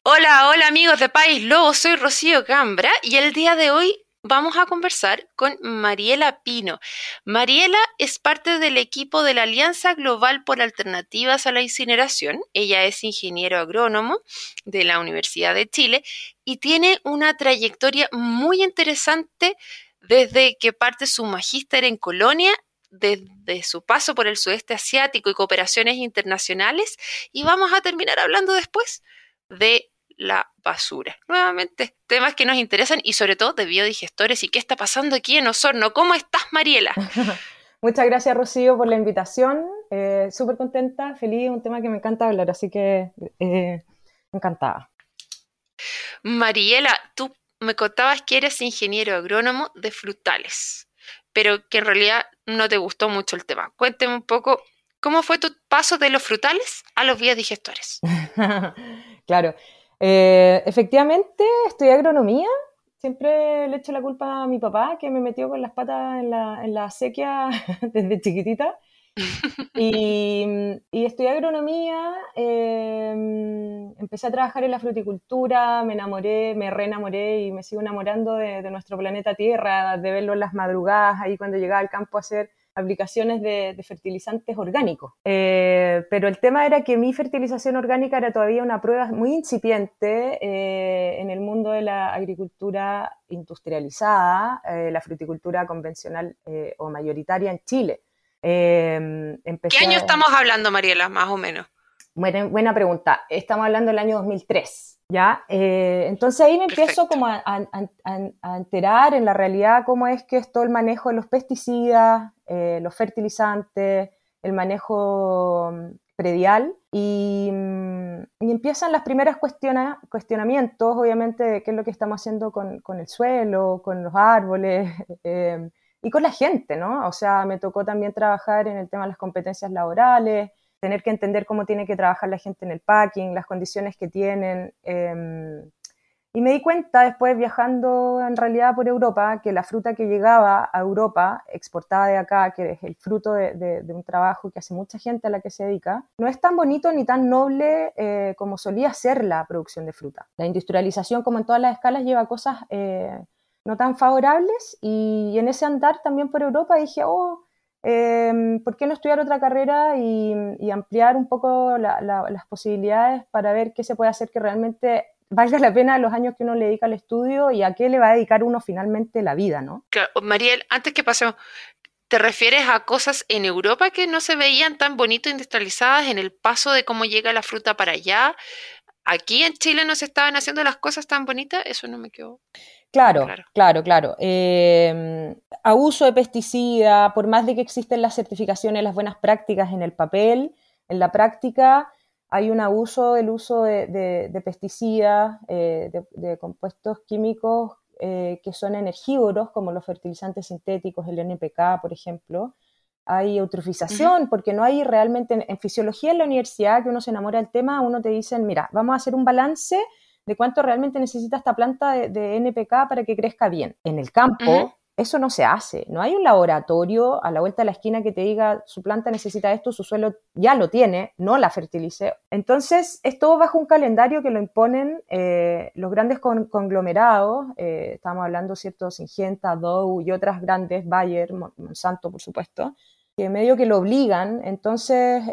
Hola, hola amigos de País Lobo, soy Rocío Cambra y el día de hoy vamos a conversar con Mariela Pino. Mariela es parte del equipo de la Alianza Global por Alternativas a la Incineración. Ella es ingeniero agrónomo de la Universidad de Chile y tiene una trayectoria muy interesante desde que parte su magíster en Colonia, desde su paso por el sudeste asiático y cooperaciones internacionales, y vamos a terminar hablando después de la basura. Nuevamente, temas que nos interesan y sobre todo de biodigestores y qué está pasando aquí en Osorno. ¿Cómo estás, Mariela? Muchas gracias, Rocío, por la invitación. Súper contenta, feliz, un tema que me encanta hablar, así que encantada. Mariela, tú me contabas que eres ingeniero agrónomo de frutales, pero que en realidad no te gustó mucho el tema. Cuénteme un poco cómo fue tu paso de los frutales a los biodigestores. Claro. Efectivamente, estudié agronomía. Siempre le echo la culpa a mi papá, que me metió con las patas en la acequia desde chiquitita. Y estudié agronomía, empecé a trabajar en la fruticultura, me enamoré, me reenamoré y me sigo enamorando de nuestro planeta Tierra, de verlo en las madrugadas, ahí cuando llegaba al campo a hacer aplicaciones de fertilizantes orgánicos. Pero el tema era que mi fertilización orgánica era todavía una prueba muy incipiente en el mundo de la agricultura industrializada, la fruticultura convencional o mayoritaria en Chile. ¿Qué Empecé año a... estamos hablando, Mariela, más o menos? Buena pregunta. Estamos hablando del año 2003, ¿ya? Entonces ahí me empiezo Perfecto. como a enterar en la realidad cómo es que es todo el manejo de los pesticidas, los fertilizantes, el manejo predial y empiezan las primeras cuestionamientos, obviamente, de qué es lo que estamos haciendo con el suelo, con los árboles, y con la gente, ¿no? O sea, me tocó también trabajar en el tema de las competencias laborales, tener que entender cómo tiene que trabajar la gente en el packing, las condiciones que tienen. Y me di cuenta después viajando en realidad por Europa que la fruta que llegaba a Europa, exportada de acá, que es el fruto de un trabajo que hace mucha gente a la que se dedica, no es tan bonito ni tan noble como solía ser la producción de fruta. La industrialización, como en todas las escalas, lleva cosas no tan favorables y en ese andar también por Europa dije, ¿por qué no estudiar otra carrera y ampliar un poco las posibilidades para ver qué se puede hacer que realmente valga la pena los años que uno le dedica al estudio y a qué le va a dedicar uno finalmente la vida, ¿no? Claro, Mariel, antes que pasemos, ¿te refieres a cosas en Europa que no se veían tan bonito industrializadas en el paso de cómo llega la fruta para allá? Aquí en Chile no se estaban haciendo las cosas tan bonitas, eso no me quedó muy Claro, claro. claro, claro. Abuso de pesticida, por más de que existen las certificaciones, las buenas prácticas en el papel, en la práctica hay un abuso del uso de pesticidas, de compuestos químicos que son energívoros, como los fertilizantes sintéticos, el NPK, por ejemplo. Hay Ujú. eutrofización, porque no hay realmente, en fisiología en la universidad, que uno se enamora del tema, uno te dicen, mira, vamos a hacer un balance de cuánto realmente necesita esta planta de NPK para que crezca bien. En el Ujú. campo, eso no se hace. No hay un laboratorio a la vuelta de la esquina que te diga su planta necesita esto, su suelo ya lo tiene, no la fertilice. Entonces, es todo bajo un calendario que lo imponen los grandes conglomerados. Estamos hablando, ¿cierto? Syngenta, Dow y otras grandes, Bayer, Monsanto, por supuesto, que medio que lo obligan. Entonces,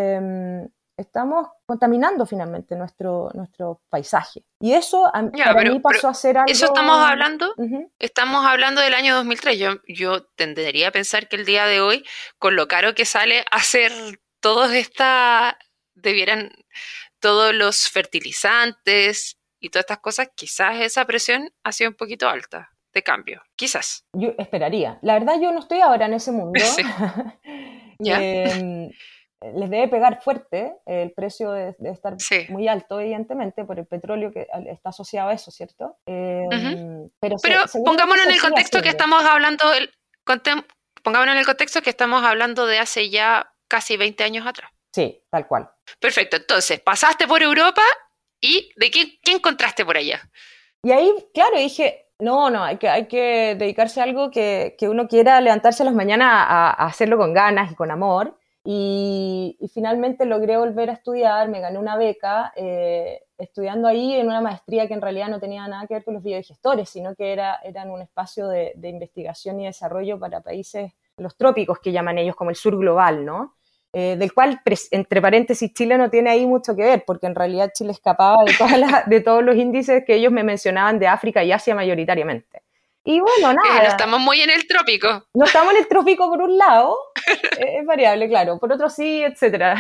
estamos contaminando finalmente nuestro paisaje. Y eso Ya, para mí pero pasó a ser eso algo... Ujú. estamos hablando del año 2003. Yo tendería a pensar que el día de hoy, con lo caro que sale hacer todos esta, debieran, todos los fertilizantes y todas estas cosas, quizás esa presión ha sido un poquito alta de cambio. Quizás. Yo esperaría. La verdad yo no estoy ahora en ese mundo. Sí. ¿Ya? Eh, Les debe pegar fuerte, el precio de estar Sí. muy alto, evidentemente, por el petróleo que está asociado a eso, ¿cierto? Ujú. Pero Pero seguramente pongámonos en se el sigue contexto que haciendo. estamos hablando, pongámonos en el contexto que estamos hablando de hace ya casi 20 años atrás. Sí, tal cual. Perfecto, entonces, pasaste por Europa y ¿de qué encontraste por allá? Y ahí, claro, dije, no, hay que dedicarse a algo que uno quiera levantarse a las mañanas a hacerlo con ganas y con amor. Y finalmente logré volver a estudiar, me gané una beca estudiando ahí en una maestría que en realidad no tenía nada que ver con los biodigestores, sino que eran un espacio de investigación y desarrollo para países, los trópicos que llaman ellos, como el sur global, ¿no? Del cual, entre paréntesis, Chile no tiene ahí mucho que ver, porque en realidad Chile escapaba de todos los índices que ellos me mencionaban de África y Asia mayoritariamente. Y bueno, No nada. estamos muy en el trópico. No estamos en el trópico por un lado, es variable, claro, por otro sí, etcétera.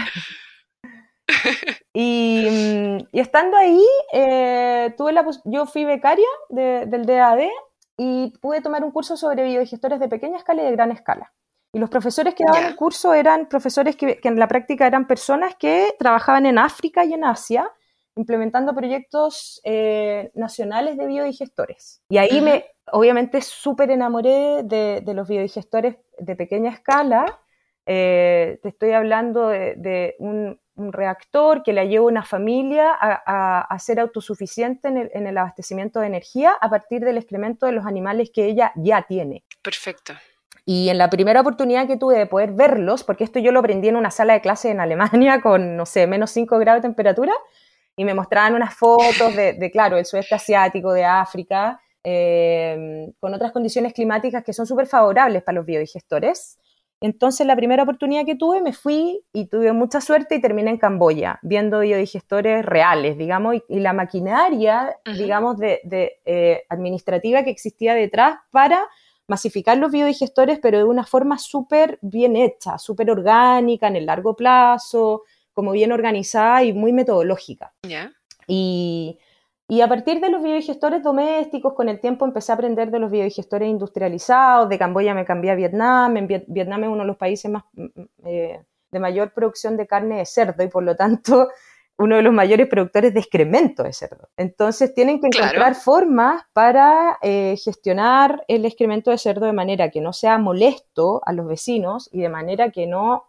Y estando ahí, yo fui becaria del DAD y pude tomar un curso sobre biodigestores de pequeña escala y de gran escala. Y los profesores que daban el curso eran profesores que en la práctica eran personas que trabajaban en África y en Asia, implementando proyectos nacionales de biodigestores. Y ahí obviamente súper enamoré de los biodigestores de pequeña escala. Te estoy hablando de un reactor que le ayuda a una familia a ser autosuficiente en el abastecimiento de energía a partir del excremento de los animales que ella ya tiene. Perfecto. Y en la primera oportunidad que tuve de poder verlos, porque esto yo lo aprendí en una sala de clase en Alemania con, no sé, menos 5 grados de temperatura, y me mostraban unas fotos claro, del sudeste asiático, de África, con otras condiciones climáticas que son súper favorables para los biodigestores. Entonces, la primera oportunidad que tuve, me fui y tuve mucha suerte y terminé en Camboya, viendo biodigestores reales, digamos, y la maquinaria, digamos, administrativa que existía detrás para masificar los biodigestores, pero de una forma súper bien hecha, súper orgánica, en el largo plazo, como bien organizada y muy metodológica. Yeah. Y a partir de los biodigestores domésticos, con el tiempo empecé a aprender de los biodigestores industrializados. De Camboya me cambié a Vietnam. Vietnam es uno de los países más de mayor producción de carne de cerdo y por lo tanto uno de los mayores productores de excremento de cerdo. Entonces tienen que encontrar formas para gestionar el excremento de cerdo de manera que no sea molesto a los vecinos y de manera que no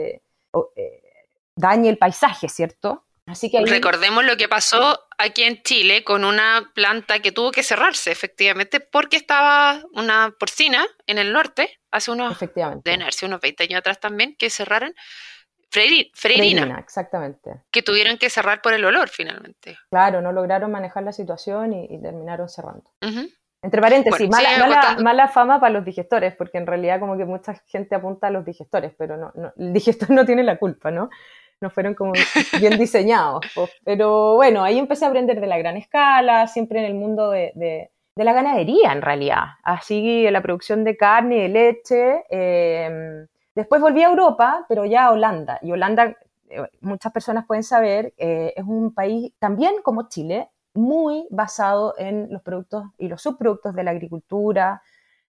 dañe el paisaje, ¿cierto? Así que ahí... Recordemos lo que pasó aquí en Chile con una planta que tuvo que cerrarse, efectivamente, porque estaba una porcina en el norte, hace unos 20 años atrás también, que cerraron. Freirina, exactamente. Que tuvieron que cerrar por el olor, finalmente. Claro, no lograron manejar la situación y terminaron cerrando. Entre paréntesis, mala fama para los digestores, porque en realidad como que mucha gente apunta a los digestores, pero no, el digestor no tiene la culpa, ¿no? No fueron como bien diseñados. Pero bueno, ahí empecé a aprender de la gran escala, siempre en el mundo de la ganadería, en realidad. Así, la producción de carne y de leche. Después volví a Europa, pero ya a Holanda. Y Holanda, muchas personas pueden saber, es un país también como Chile, muy basado en los productos y los subproductos de la agricultura,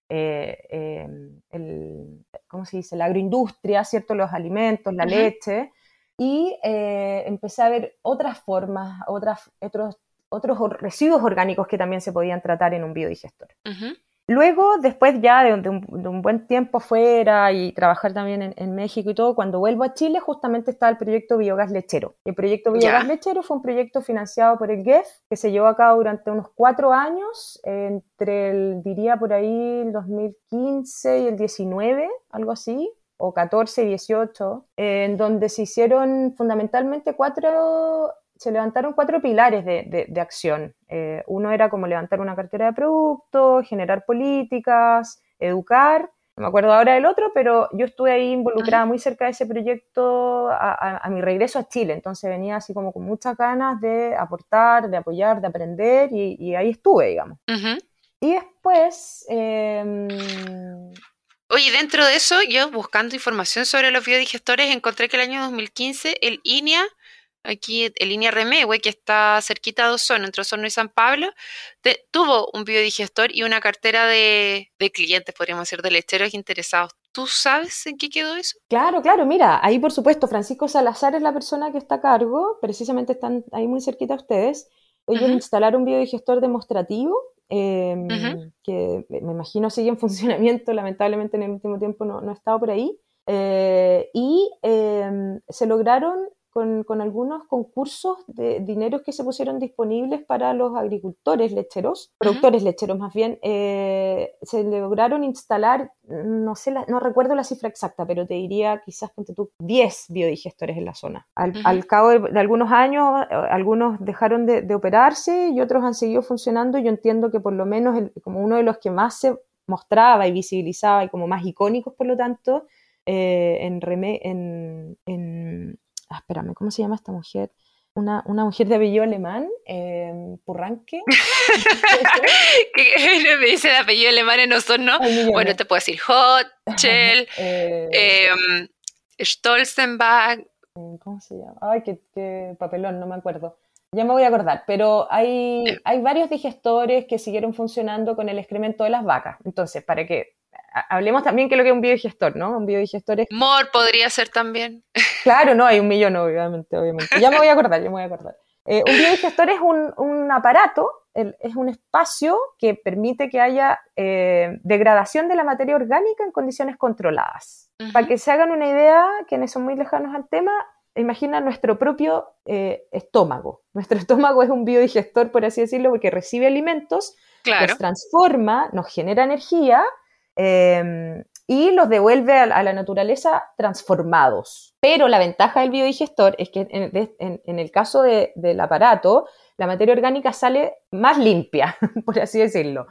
¿cómo se dice? La agroindustria, ¿cierto? Los alimentos, la leche. Y empecé a ver otras formas, otros residuos orgánicos que también se podían tratar en un biodigestor. Luego, después ya de un buen tiempo fuera y trabajar también en México y todo, cuando vuelvo a Chile justamente estaba el proyecto Biogás Lechero. El proyecto Biogás Lechero fue un proyecto financiado por el GEF que se llevó a cabo durante unos 4 años, diría por ahí el 2015 y el 19, algo así, o 14 y 18, en donde se hicieron fundamentalmente se levantaron 4 pilares de acción. Uno era como levantar una cartera de productos, generar políticas, educar. No me acuerdo ahora del otro, pero yo estuve ahí involucrada muy cerca de ese proyecto a mi regreso a Chile. Entonces venía así como con muchas ganas de aportar, de apoyar, de aprender y ahí estuve, digamos. Y después... Oye, dentro de eso, yo buscando información sobre los biodigestores, encontré que el año 2015 el INEA, aquí el INEA Remegue, que está cerquita de Osorno, entre Osorno y San Pablo, tuvo un biodigestor y una cartera de clientes, podríamos decir, de lecheros interesados. ¿Tú sabes en qué quedó eso? Claro, mira, ahí por supuesto Francisco Salazar es la persona que está a cargo, precisamente están ahí muy cerquita a ustedes. Ellos instalaron un biodigestor demostrativo, que me imagino sigue en funcionamiento, lamentablemente en el último tiempo no he estado por ahí, y se lograron con algunos concursos de dineros que se pusieron disponibles para los agricultores lecheros, productores lecheros más bien, se lograron instalar, no sé, no recuerdo la cifra exacta, pero te diría quizás, ponte tú, 10 biodigestores en la zona. Al cabo de algunos años, algunos dejaron de operarse y otros han seguido funcionando. Yo entiendo que por lo menos como uno de los que más se mostraba y visibilizaba y como más icónicos, por lo tanto, espérame, ¿cómo se llama esta mujer? Una mujer de apellido alemán, Purranque. ¿Qué me dice de apellido alemán en Osorno? Bueno, te puedo decir Hotchel, Stolzenbach. ¿Cómo se llama? Ay, qué papelón, no me acuerdo. Ya me voy a acordar, pero hay varios digestores que siguieron funcionando con el excremento de las vacas. Entonces, para que hablemos también qué es lo que es un biodigestor, ¿no? Un biodigestor es... Mor podría ser también. Claro, no, hay 1.000.000, obviamente. Ya me voy a acordar. Un biodigestor es un aparato, es un espacio que permite que haya degradación de la materia orgánica en condiciones controladas. Para que se hagan una idea, quienes son muy lejanos al tema, imagina nuestro propio estómago. Nuestro estómago es un biodigestor, por así decirlo, porque recibe alimentos, los transforma, nos genera energía y los devuelve a la naturaleza transformados. Pero la ventaja del biodigestor es que en el caso del aparato, la materia orgánica sale más limpia, por así decirlo.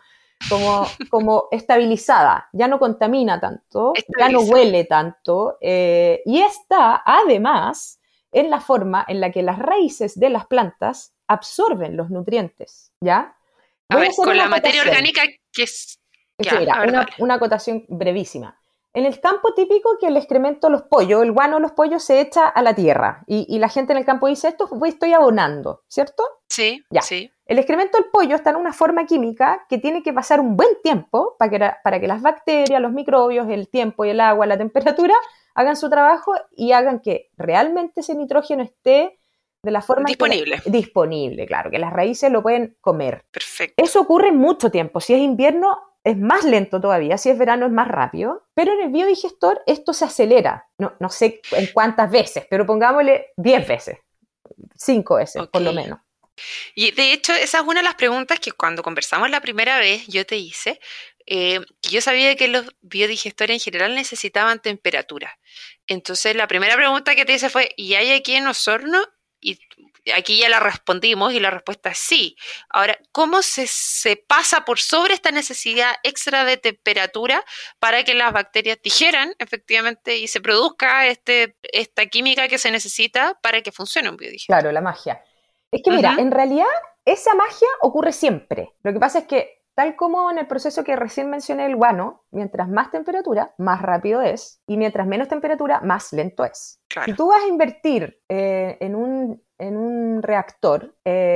Como estabilizada, ya no contamina tanto, ya no huele tanto, y está además en la forma en la que las raíces de las plantas absorben los nutrientes, ¿ya? A ver, con la materia orgánica que es... Ya, mira, una acotación brevísima. En el campo típico que el excremento de los pollos, el guano de los pollos se echa a la tierra y la gente en el campo dice, esto estoy abonando, ¿cierto? Sí, ya. Sí. El excremento del pollo está en una forma química que tiene que pasar un buen tiempo para que las bacterias, los microbios, el tiempo y el agua, la temperatura, hagan su trabajo y hagan que realmente ese nitrógeno esté de la forma disponible, claro, que las raíces lo pueden comer. Perfecto. Eso ocurre en mucho tiempo. Si es invierno, es más lento todavía, si es verano es más rápido, pero en el biodigestor esto se acelera, no sé en cuántas veces, pero pongámosle 10 veces, 5 veces por lo menos. Y de hecho esa es una de las preguntas que cuando conversamos la primera vez yo te hice, que yo sabía que los biodigestores en general necesitaban temperatura. Entonces la primera pregunta que te hice fue, ¿y hay aquí en Osorno? Y aquí ya la respondimos y la respuesta es sí. Ahora, ¿cómo se pasa por sobre esta necesidad extra de temperatura para que las bacterias digieran efectivamente y se produzca esta química que se necesita para que funcione un biodigestor? Claro, la magia. Es que mira, en realidad esa magia ocurre siempre. Lo que pasa es que, tal como en el proceso que recién mencioné el guano, mientras más temperatura, más rápido es, y mientras menos temperatura, más lento es. Claro. Si tú vas a invertir en un reactor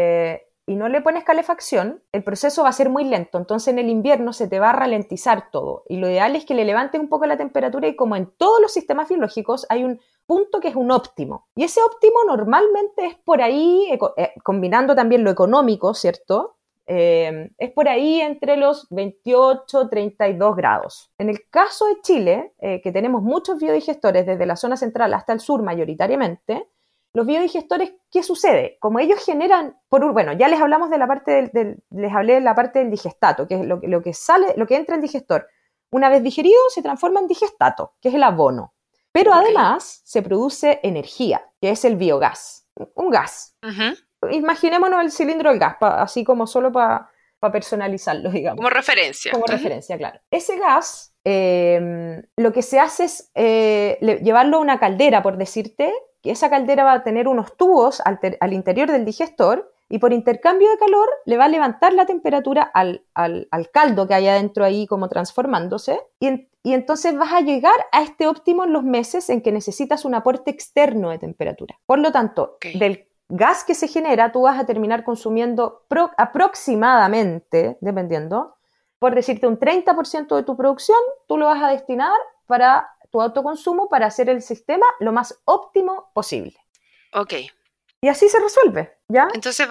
y no le pones calefacción, el proceso va a ser muy lento, entonces en el invierno se te va a ralentizar todo, y lo ideal es que le levantes un poco la temperatura, y como en todos los sistemas biológicos hay un punto que es un óptimo, y ese óptimo normalmente es por ahí, combinando también lo económico, ¿cierto? Es por ahí entre los 28 32 grados. En el caso de Chile, que tenemos muchos biodigestores desde la zona central hasta el sur mayoritariamente, los biodigestores, ¿qué sucede? Como ellos generan, ya les hablamos de la parte les hablé de la parte del digestato, que es lo que entra en digestor. Una vez digerido se transforma en digestato, que es el abono. Pero además se produce energía, que es el biogás, un gas. Imaginémonos el cilindro del gas, así como solo para personalizarlo, digamos. Como referencia. Como referencia, claro. Ese gas, lo que se hace es llevarlo a una caldera, por decirte, que esa caldera va a tener unos tubos al interior del digestor, y por intercambio de calor le va a levantar la temperatura al caldo que hay adentro ahí como transformándose, y entonces vas a llegar a este óptimo en los meses en que necesitas un aporte externo de temperatura. Por lo tanto, del gas que se genera, tú vas a terminar consumiendo aproximadamente, dependiendo, por decirte un 30% de tu producción, tú lo vas a destinar para tu autoconsumo, para hacer el sistema lo más óptimo posible. Ok. Y así se resuelve, ¿ya? Entonces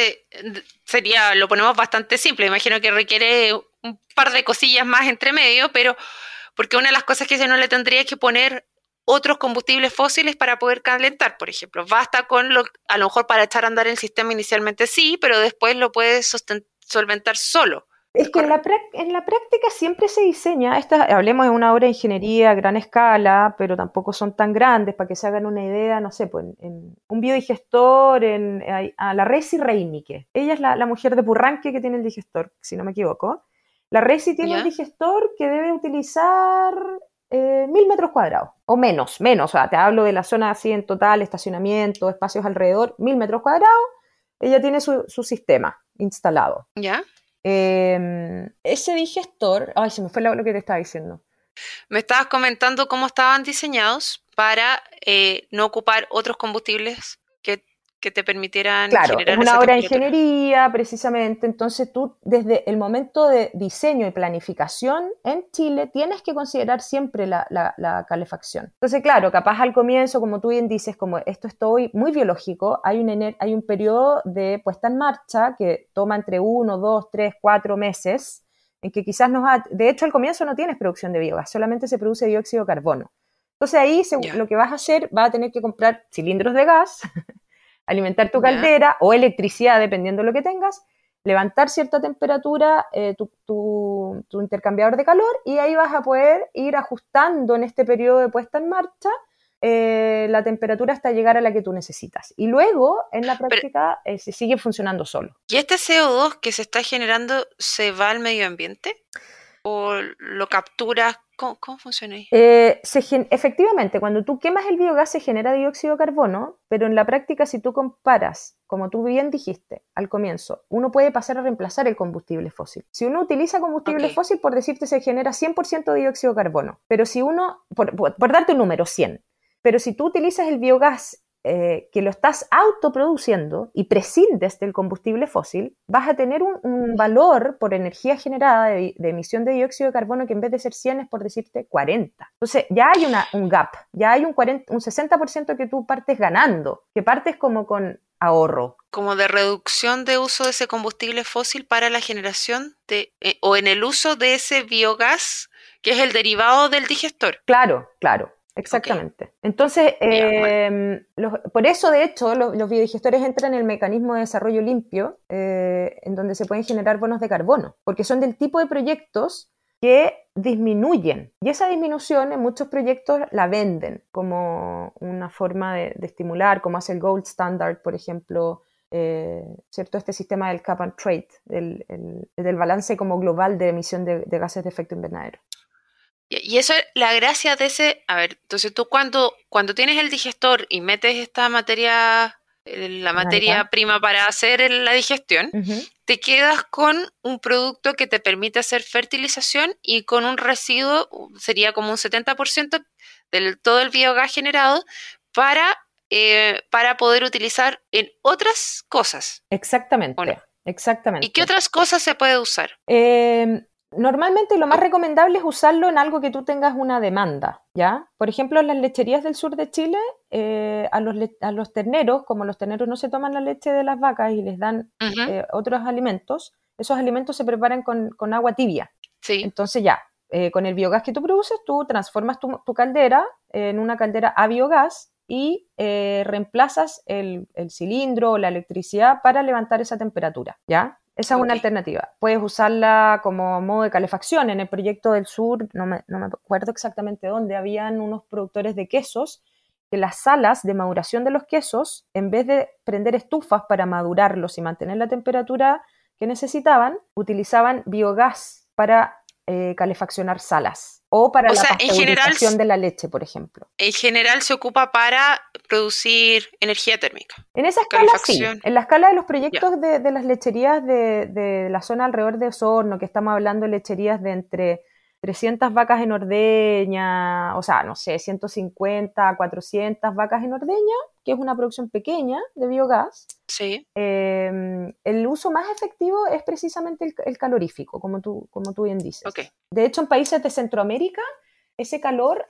lo ponemos bastante simple. Imagino que requiere un par de cosillas más entre medio, pero porque una de las cosas que yo no le tendría que poner otros combustibles fósiles para poder calentar, por ejemplo. Basta con a lo mejor para echar a andar el sistema inicialmente sí, pero después lo puedes solventar solo. Es que en la práctica siempre se diseña, hablemos de una obra de ingeniería a gran escala, pero tampoco son tan grandes, para que se hagan una idea, no sé, pues en un biodigestor, a la Resi Reinike. Ella es la mujer de Purranque que tiene el digestor, si no me equivoco. La Resi tiene un digestor que debe utilizar 1000 metros cuadrados, o menos, o sea, te hablo de la zona así en total, estacionamiento, espacios alrededor, 1000 metros cuadrados, ella tiene su sistema instalado. ¿Ya? Ese digestor, ay, se me fue lo que te estaba diciendo. Me estabas comentando cómo estaban diseñados para no ocupar otros combustibles que te permitieran claro, generar es una esa obra de temperatura. ingeniería, precisamente, entonces tú desde el momento de diseño y planificación en Chile tienes que considerar siempre la calefacción. Entonces, claro, capaz al comienzo, como tú bien dices, como esto es todo muy biológico, hay un periodo de puesta en marcha que toma entre 1, 2, 3, 4 meses, en que quizás de hecho al comienzo no tienes producción de biogás, solamente se produce dióxido de carbono. Entonces ahí lo que vas a hacer, vas a tener que comprar cilindros de gas, alimentar tu caldera o electricidad, dependiendo de lo que tengas, levantar cierta temperatura tu intercambiador de calor y ahí vas a poder ir ajustando en este periodo de puesta en marcha la temperatura hasta llegar a la que tú necesitas. Y luego, en la práctica, se sigue funcionando solo. ¿Y este CO2 que se está generando se va al medio ambiente? ¿O lo capturas? ¿Cómo funciona ahí? Efectivamente, cuando tú quemas el biogás se genera dióxido de carbono, pero en la práctica si tú comparas, como tú bien dijiste al comienzo, uno puede pasar a reemplazar el combustible fósil. Si uno utiliza combustible fósil, por decirte, se genera 100% de dióxido de carbono, pero si uno, por darte un número, 100, pero si tú utilizas el biogás que lo estás autoproduciendo y prescindes del combustible fósil, vas a tener un valor por energía generada de emisión de dióxido de carbono que en vez de ser 100 es, por decirte, 40. Entonces ya hay un gap, ya hay un 60% que tú partes ganando, que partes como con ahorro. Como de reducción de uso de ese combustible fósil para la generación o en el uso de ese biogás, que es el derivado del digestor. Claro. Exactamente. Okay. Entonces, por eso, de hecho, los biodigestores entran en el mecanismo de desarrollo limpio, en donde se pueden generar bonos de carbono, porque son del tipo de proyectos que disminuyen. Y esa disminución en muchos proyectos la venden como una forma de estimular, como hace el Gold Standard, por ejemplo, ¿cierto? Este sistema del cap and trade, del balance como global de emisión de gases de efecto invernadero. Y eso es la gracia de ese. A ver, entonces tú cuando tienes el digestor y metes esta materia, la materia prima para hacer la digestión, te quedas con un producto que te permite hacer fertilización y con un residuo, sería como un 70% de todo el biogás generado para poder utilizar en otras cosas. Exactamente. ¿O no? Exactamente. ¿Y qué otras cosas se puede usar? Normalmente lo más recomendable es usarlo en algo que tú tengas una demanda, ¿ya? Por ejemplo, en las lecherías del sur de Chile, a los terneros, como los terneros no se toman la leche de las vacas y les dan otros alimentos, esos alimentos se preparan con agua tibia. Sí. Entonces ya, con el biogás que tú produces, tú transformas tu caldera en una caldera a biogás y reemplazas el cilindro o la electricidad para levantar esa temperatura, ¿ya? Esa es una alternativa. Puedes usarla como modo de calefacción. En el proyecto del sur, no me acuerdo exactamente dónde, habían unos productores de quesos que las salas de maduración de los quesos, en vez de prender estufas para madurarlos y mantener la temperatura que necesitaban, utilizaban biogás para calefaccionar salas. O para la pasteurización de la leche, por ejemplo. En general se ocupa para producir energía térmica. En esa escala sí. En la escala de los proyectos de las lecherías de la zona alrededor de Osorno, que estamos hablando de lecherías de entre 300 vacas en ordeña, o sea, no sé, 150 a 400 vacas en ordeña, que es una producción pequeña de biogás. Sí. El uso más efectivo es precisamente el calorífico, como tú bien dices. Okay. De hecho, en países de Centroamérica, ese calor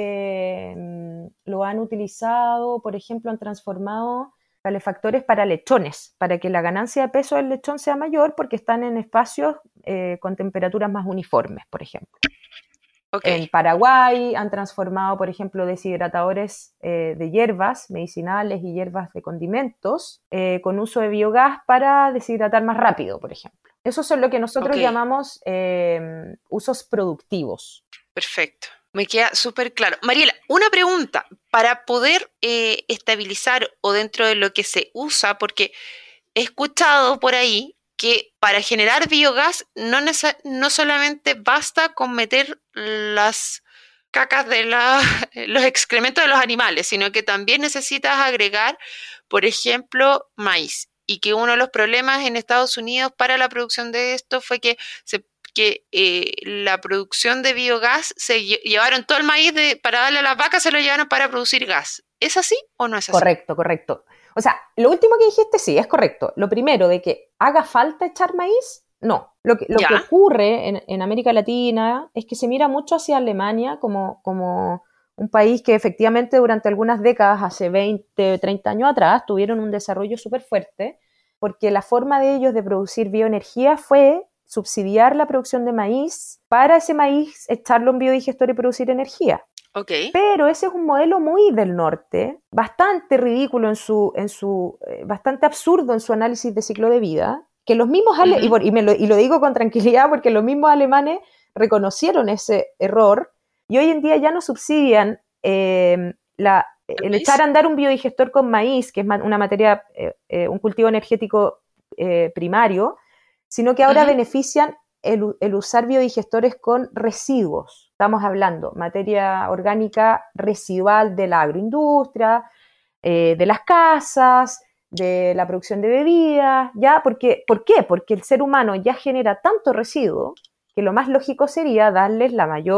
lo han utilizado, por ejemplo, han transformado calefactores para lechones, para que la ganancia de peso del lechón sea mayor porque están en espacios con temperaturas más uniformes, por ejemplo. Ok. En Paraguay han transformado, por ejemplo, deshidratadores de hierbas medicinales y hierbas de condimentos con uso de biogás para deshidratar más rápido, por ejemplo. Esos son lo que nosotros Ok. llamamos usos productivos. Perfecto. Me queda súper claro. Mariela, una pregunta para poder estabilizar o dentro de lo que se usa, porque he escuchado por ahí que para generar biogás no solamente basta con meter las cacas de los excrementos de los animales, sino que también necesitas agregar, por ejemplo, maíz. Y que uno de los problemas en Estados Unidos para la producción de esto fue que la producción de biogás llevaron todo el maíz para darle a las vacas, se lo llevaron para producir gas. ¿Es así o no es así? Correcto, correcto. O sea, lo último que dijiste sí, es correcto. Lo primero de que haga falta echar maíz, no. Lo que Ya. ocurre en América Latina es que se mira mucho hacia Alemania como un país que efectivamente durante algunas décadas, hace 20, 30 años atrás, tuvieron un desarrollo súper fuerte, porque la forma de ellos de producir bioenergía fue subsidiar la producción de maíz para ese maíz echarlo en biodigestor y producir energía. Ok. Pero ese es un modelo muy del norte, bastante ridículo bastante absurdo en su análisis de ciclo de vida, que los mismos Ujú. y lo digo con tranquilidad porque los mismos alemanes reconocieron ese error y hoy en día ya no subsidian ¿El el echar maíz? a andar un biodigestor con maíz, que es una materia, un cultivo energético primario, sino que ahora Ujú. benefician el usar biodigestores con residuos. Estamos hablando materia orgánica residual de la agroindustria, de las casas, de la producción de bebidas, ¿ya? ¿Por qué? Porque el ser humano ya genera tanto residuo que lo más lógico sería darles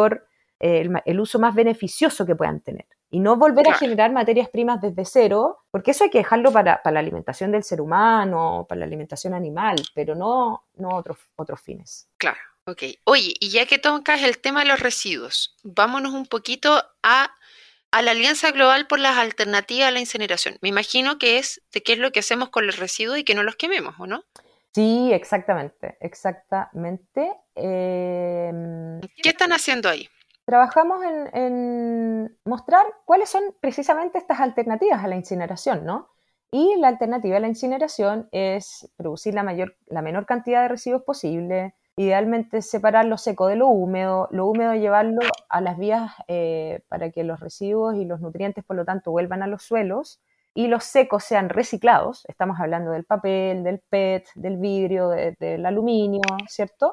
el uso más beneficioso que puedan tener. Y no volver a Claro, generar materias primas desde cero, porque eso hay que dejarlo para la alimentación del ser humano, para la alimentación animal, pero no otros fines. claro. Ok. Oye, y ya que tocas el tema de los residuos, vámonos un poquito a la Alianza Global por las Alternativas a la Incineración. Me imagino que es de qué es lo que hacemos con los residuos y que no los quememos, ¿o no? Sí, exactamente, exactamente. ¿Qué están haciendo ahí? Trabajamos en mostrar cuáles son precisamente estas alternativas a la incineración, ¿no? Y la alternativa a la incineración es producir la menor cantidad de residuos posible, idealmente separar lo seco de lo húmedo llevarlo a las vías para que los residuos y los nutrientes, por lo tanto, vuelvan a los suelos, y los secos sean reciclados. Estamos hablando del papel, del PET, del vidrio, del aluminio, ¿cierto?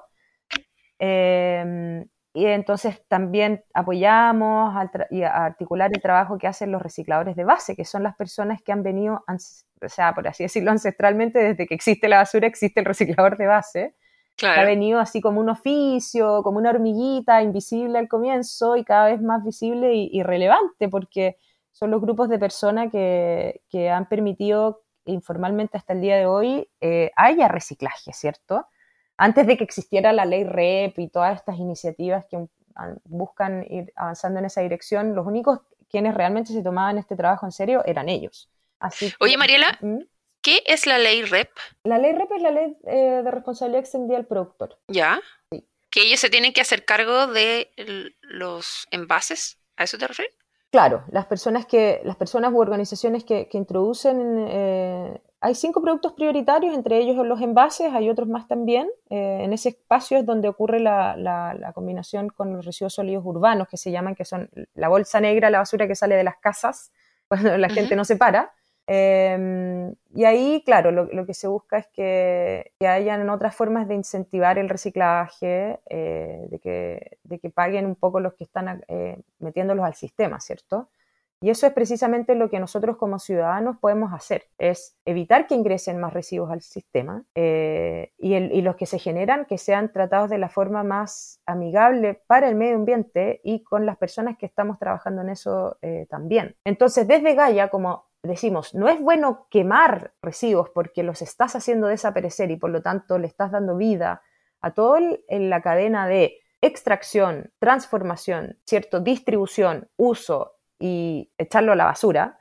Y entonces también apoyamos y a articular el trabajo que hacen los recicladores de base, que son las personas que han venido, o sea, por así decirlo, ancestralmente, desde que existe la basura, existe el reciclador de base, que ha Claro. venido así como un oficio, como una hormiguita invisible al comienzo y cada vez más visible y relevante, porque son los grupos de personas que han permitido informalmente hasta el día de hoy haya reciclaje, ¿cierto? Antes de que existiera la ley REP y todas estas iniciativas que buscan ir avanzando en esa dirección, los únicos quienes realmente se tomaban este trabajo en serio eran ellos. Así que Oye, Mariela, ¿qué es la ley REP? la ley REP es la ley de responsabilidad extendida del productor. ¿Ya? Que ellos se tienen que hacer cargo de los envases. ¿A eso te refieres? Claro, las personas u organizaciones que introducen, hay 5 productos prioritarios, entre ellos los envases, hay otros más también. En ese espacio es donde ocurre la combinación con los residuos sólidos urbanos, que se llaman, que son la bolsa negra, la basura que sale de las casas cuando la gente Ujú. no se para. Y ahí, claro, lo que se busca es que hayan otras formas de incentivar el reciclaje, de que paguen un poco los que están metiéndolos al sistema, ¿cierto? Y eso es precisamente lo que nosotros como ciudadanos podemos hacer, es evitar que ingresen más residuos al sistema y los que se generan que sean tratados de la forma más amigable para el medio ambiente y con las personas que estamos trabajando en eso también. Entonces, desde Gaia, como decimos, no es bueno quemar residuos porque los estás haciendo desaparecer y por lo tanto le estás dando vida a todo en la cadena de extracción, transformación, ¿cierto? Distribución, uso y echarlo a la basura,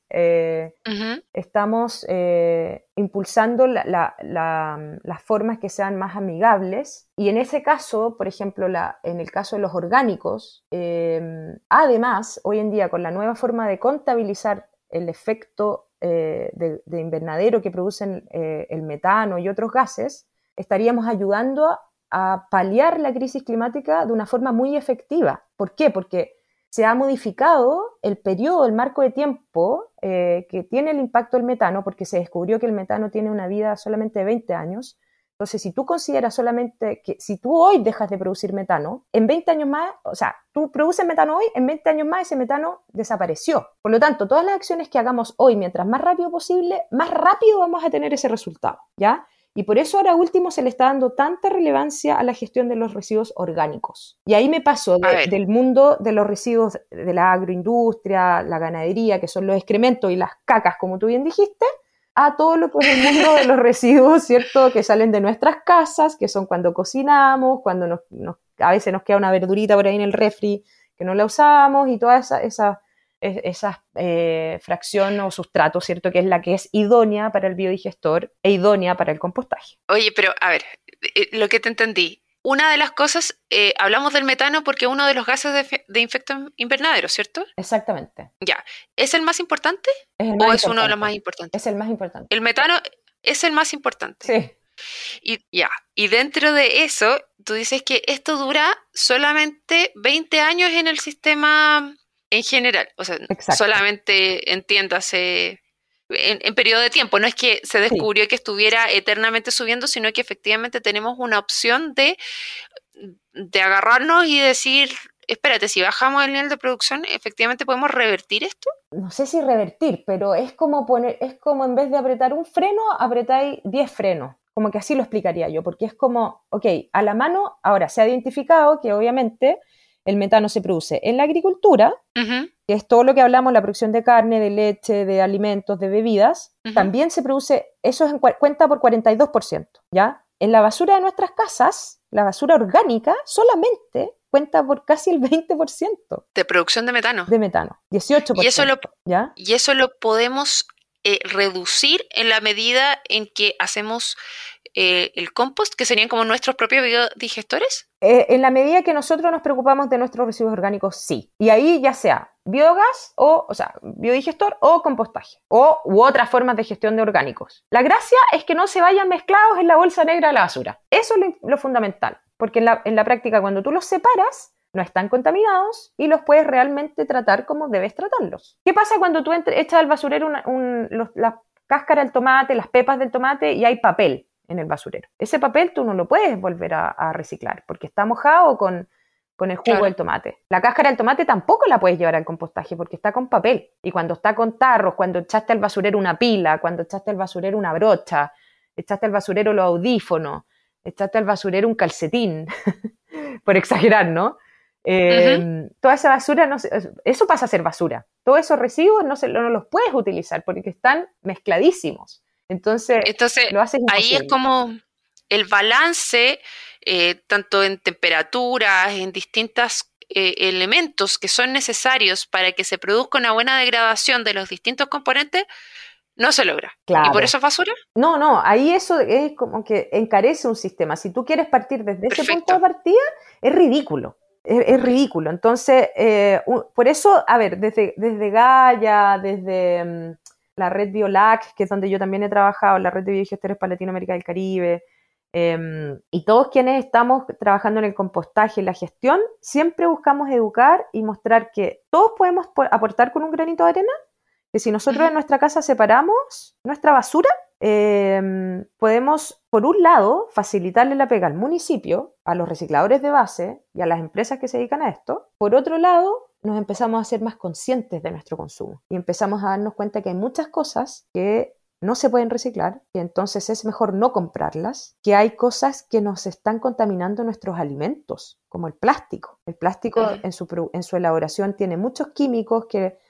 estamos impulsando las formas que sean más amigables. Y en ese caso, por ejemplo, en el caso de los orgánicos, además, hoy en día con la nueva forma de contabilizar el efecto de invernadero que producen el metano y otros gases, estaríamos ayudando a paliar la crisis climática de una forma muy efectiva. ¿Por qué? Porque se ha modificado el periodo, el marco de tiempo que tiene el impacto del metano, porque se descubrió que el metano tiene una vida solamente de 20 años. Entonces, si tú consideras solamente que si tú hoy dejas de producir metano, en 20 años más, o sea, tú produces metano hoy, en 20 años más ese metano desapareció. Por lo tanto, todas las acciones que hagamos hoy, mientras más rápido posible, más rápido vamos a tener ese resultado, ¿ya? Y por eso ahora último se le está dando tanta relevancia a la gestión de los residuos orgánicos. Y ahí me paso del mundo de los residuos de la agroindustria, la ganadería, que son los excrementos y las cacas, como tú bien dijiste, a todo lo que es el mundo de los residuos, ¿cierto? Que salen de nuestras casas, que son cuando cocinamos, cuando a veces nos queda una verdurita por ahí en el refri que no la usamos, y toda esa fracción o sustrato, ¿cierto? Que es la que es idónea para el biodigestor e idónea para el compostaje. Oye, pero a ver, lo que te entendí. Una de las cosas, hablamos del metano porque es uno de los gases de efecto invernadero, ¿cierto? Exactamente. Ya. ¿Es el más importante? Es el más ¿O importante. Es uno de los más importantes? Es el más importante. El metano es el más importante. Sí. Y dentro de eso, tú dices que esto dura solamente 20 años en el sistema en general. O sea, exacto. Solamente entiéndase en periodo de tiempo. No es que se descubrió que estuviera eternamente subiendo, sino que efectivamente tenemos una opción de agarrarnos y decir, espérate, si bajamos el nivel de producción, ¿efectivamente podemos revertir esto? No sé si revertir, pero es como en vez de apretar un freno, apretáis 10 frenos. Como que así lo explicaría yo, porque es como, ok, a la mano, ahora se ha identificado que obviamente el metano se produce en la agricultura, que es todo lo que hablamos, la producción de carne, de leche, de alimentos, de bebidas. También se produce, eso cuenta por 42%, ¿ya? En la basura de nuestras casas, la basura orgánica solamente cuenta por casi el 20%. De producción de metano. De metano, 18%. Y eso lo podemos reducir en la medida en que hacemos el compost, que serían como nuestros propios biodigestores. En la medida que nosotros nos preocupamos de nuestros residuos orgánicos, sí. Y ahí ya sea biogás, o sea, biodigestor o compostaje, u otras formas de gestión de orgánicos. La gracia es que no se vayan mezclados en la bolsa negra de la basura. Eso es lo fundamental, porque en la práctica cuando tú los separas, no están contaminados y los puedes realmente tratar como debes tratarlos. ¿Qué pasa cuando tú echas al basurero la cáscara del tomate, las pepas del tomate y hay papel en el basurero? Ese papel tú no lo puedes volver a reciclar porque está mojado con el jugo del tomate. La cáscara del tomate tampoco la puedes llevar al compostaje porque está con papel. Y cuando está con tarros, cuando echaste al basurero una pila, cuando echaste al basurero una brocha, echaste al basurero los audífonos, echaste al basurero un calcetín, por exagerar, ¿no? Toda esa basura, eso pasa a ser basura. Todos esos residuos no los puedes utilizar porque están mezcladísimos. Entonces lo haces imposible. Ahí es como el balance, tanto en temperaturas, en distintos elementos que son necesarios para que se produzca una buena degradación de los distintos componentes, no se logra. Claro. ¿Y por eso es basura? No, ahí eso es como que encarece un sistema. Si tú quieres partir desde ese punto de partida, es ridículo. Es ridículo. Entonces, por eso, a ver, desde Gaia, desde la red BioLac, que es donde yo también he trabajado, la red de biodigestores para Latinoamérica y el Caribe, y todos quienes estamos trabajando en el compostaje y la gestión, siempre buscamos educar y mostrar que todos podemos aportar con un granito de arena, que si nosotros en nuestra casa separamos nuestra basura, podemos, por un lado, facilitarle la pega al municipio, a los recicladores de base y a las empresas que se dedican a esto. Por otro lado, nos empezamos a ser más conscientes de nuestro consumo y empezamos a darnos cuenta que hay muchas cosas que no se pueden reciclar, que entonces es mejor no comprarlas, que hay cosas que nos están contaminando nuestros alimentos, como el plástico. El plástico en su elaboración tiene muchos químicos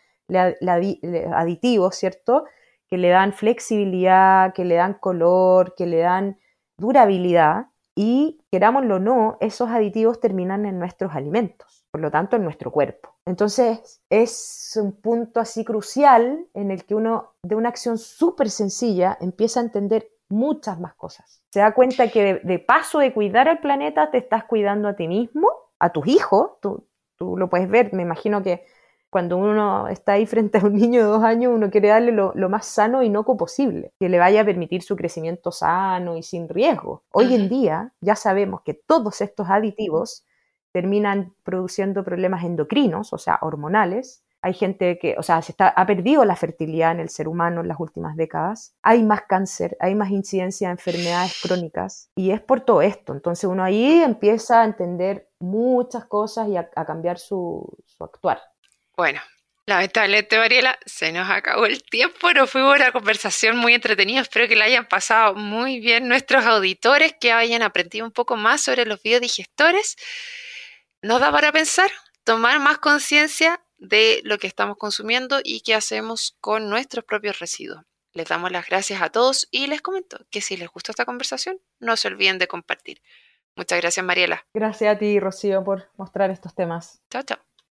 aditivos, ¿cierto?, que le dan flexibilidad, que le dan color, que le dan durabilidad, y querámoslo o no, esos aditivos terminan en nuestros alimentos, por lo tanto en nuestro cuerpo. Entonces es un punto así crucial en el que uno de una acción súper sencilla empieza a entender muchas más cosas. Se da cuenta que de paso de cuidar al planeta te estás cuidando a ti mismo, a tus hijos, tú lo puedes ver, me imagino que cuando uno está ahí frente a un niño de 2 años, uno quiere darle lo más sano e inocuo posible, que le vaya a permitir su crecimiento sano y sin riesgo. Hoy en día ya sabemos que todos estos aditivos terminan produciendo problemas endocrinos, o sea, hormonales. Hay gente que, o sea, ha perdido la fertilidad en el ser humano en las últimas décadas. Hay más cáncer, hay más incidencia de enfermedades crónicas y es por todo esto. Entonces uno ahí empieza a entender muchas cosas y a cambiar su actuar. Bueno, lamentablemente, Mariela, se nos acabó el tiempo. Nos fuimos a una conversación muy entretenida. Espero que la hayan pasado muy bien nuestros auditores, que hayan aprendido un poco más sobre los biodigestores. Nos da para pensar, tomar más conciencia de lo que estamos consumiendo y qué hacemos con nuestros propios residuos. Les damos las gracias a todos y les comento que si les gustó esta conversación, no se olviden de compartir. Muchas gracias, Mariela. Gracias a ti, Rocío, por mostrar estos temas. Chao, chao.